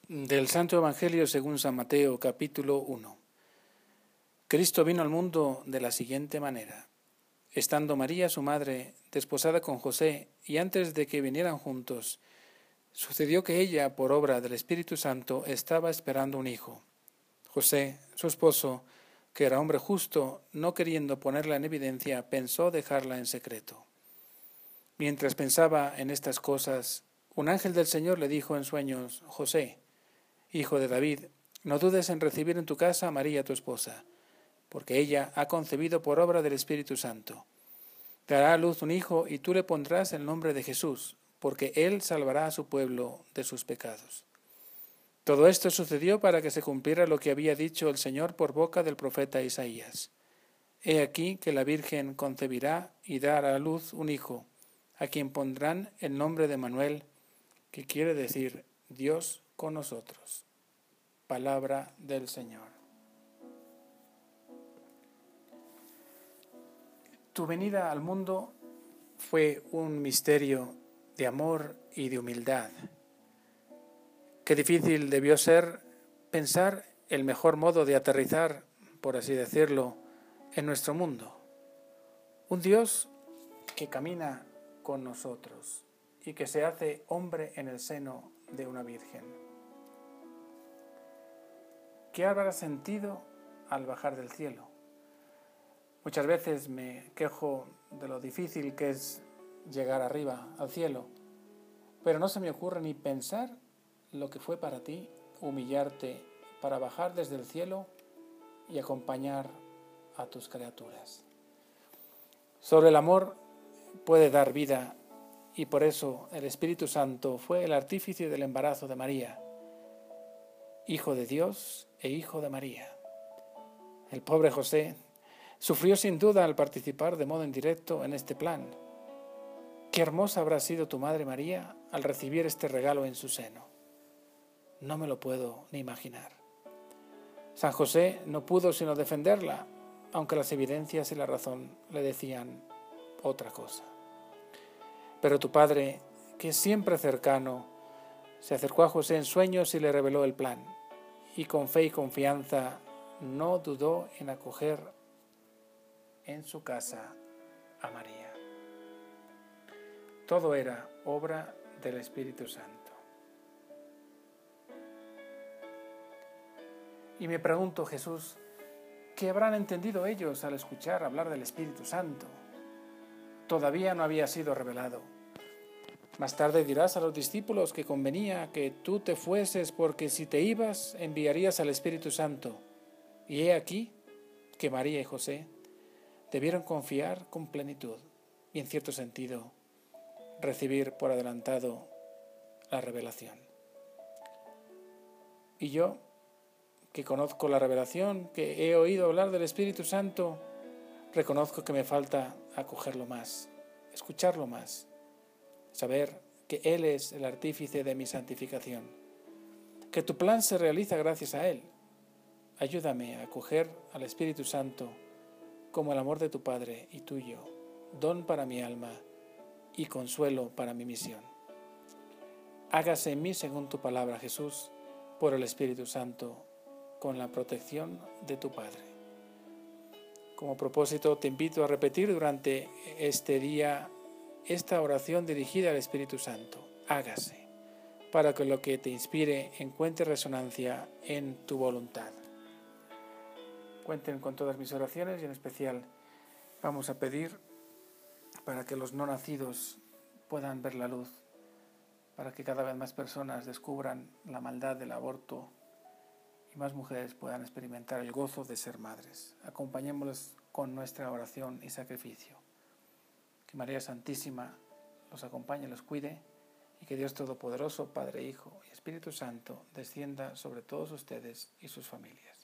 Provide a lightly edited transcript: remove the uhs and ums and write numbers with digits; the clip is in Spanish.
Del Santo Evangelio según San Mateo, capítulo 1. Cristo vino al mundo de la siguiente manera. Estando María, su madre, desposada con José, y antes de que vinieran juntos, sucedió que ella, por obra del Espíritu Santo, estaba esperando un hijo. José, su esposo, que era hombre justo, no queriendo ponerla en evidencia, pensó dejarla en secreto. Mientras pensaba en estas cosas, un ángel del Señor le dijo en sueños: José, hijo de David, no dudes en recibir en tu casa a María tu esposa, porque ella ha concebido por obra del Espíritu Santo. Dará a luz un hijo y tú le pondrás el nombre de Jesús, porque él salvará a su pueblo de sus pecados. Todo esto sucedió para que se cumpliera lo que había dicho el Señor por boca del profeta Isaías. He aquí que la Virgen concebirá y dará a luz un hijo, a quien pondrán el nombre de Manuel, que quiere decir Dios con nosotros. Palabra del Señor. Tu venida al mundo fue un misterio de amor y de humildad. Qué difícil debió ser pensar el mejor modo de aterrizar, por así decirlo, en nuestro mundo. Un Dios que camina con nosotros y que se hace hombre en el seno de una virgen. ¿Qué habrá sentido al bajar del cielo? Muchas veces me quejo de lo difícil que es llegar arriba al cielo, pero no se me ocurre ni pensar lo que fue para ti humillarte para bajar desde el cielo y acompañar a tus criaturas. Sobre el amor puede dar vida y por eso el Espíritu Santo fue el artífice del embarazo de María, Hijo de Dios e Hijo de María. El pobre José sufrió sin duda al participar de modo indirecto en este plan. Qué hermosa habrá sido tu madre María al recibir este regalo en su seno. No me lo puedo ni imaginar. San José no pudo sino defenderla, aunque las evidencias y la razón le decían otra cosa. Pero tu padre, que es siempre cercano, se acercó a José en sueños y le reveló el plan, y con fe y confianza no dudó en acoger en su casa a María. Todo era obra del Espíritu Santo. Y me pregunto, Jesús, ¿qué habrán entendido ellos al escuchar hablar del Espíritu Santo? Todavía no había sido revelado. Más tarde dirás a los discípulos que convenía que tú te fueses, porque si te ibas enviarías al Espíritu Santo. Y he aquí que María y José debieron confiar con plenitud y, en cierto sentido, recibir por adelantado la revelación. Y yo, que conozco la revelación, que he oído hablar del Espíritu Santo, reconozco que me falta acogerlo más, escucharlo más, saber que Él es el artífice de mi santificación, que tu plan se realiza gracias a Él. Ayúdame a acoger al Espíritu Santo como el amor de tu Padre y tuyo, don para mi alma y consuelo para mi misión. Hágase en mí según tu palabra, Jesús, por el Espíritu Santo, con la protección de tu Padre. Como propósito, te invito a repetir durante este día esta oración dirigida al Espíritu Santo. Hágase, para que lo que te inspire encuentre resonancia en tu voluntad. Cuenten con todas mis oraciones y en especial vamos a pedir para que los no nacidos puedan ver la luz, para que cada vez más personas descubran la maldad del aborto y más mujeres puedan experimentar el gozo de ser madres. Acompañémosles con nuestra oración y sacrificio. Que María Santísima los acompañe, los cuide y que Dios Todopoderoso, Padre, Hijo y Espíritu Santo descienda sobre todos ustedes y sus familias.